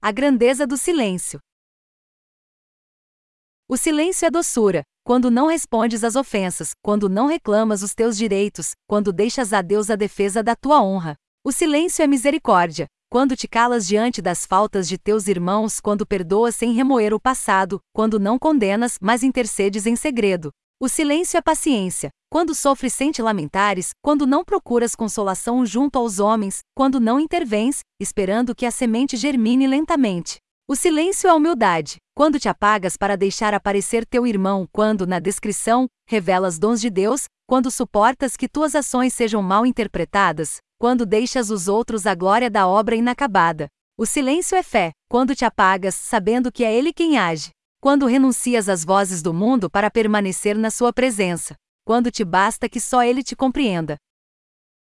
A grandeza do silêncio. O silêncio é doçura, quando não respondes às ofensas, quando não reclamas os teus direitos, quando deixas a Deus a defesa da tua honra. O silêncio é misericórdia, quando te calas diante das faltas de teus irmãos, quando perdoas sem remoer o passado, quando não condenas, mas intercedes em segredo. O silêncio é paciência, quando sofres sem te lamentares, quando não procuras consolação junto aos homens, quando não intervens, esperando que a semente germine lentamente. O silêncio é humildade, quando te apagas para deixar aparecer teu irmão, quando, na descrição, revelas dons de Deus, quando suportas que tuas ações sejam mal interpretadas, quando deixas os outros a glória da obra inacabada. O silêncio é fé, quando te apagas, sabendo que é Ele quem age. Quando renuncias às vozes do mundo para permanecer na sua presença. Quando te basta que só Ele te compreenda.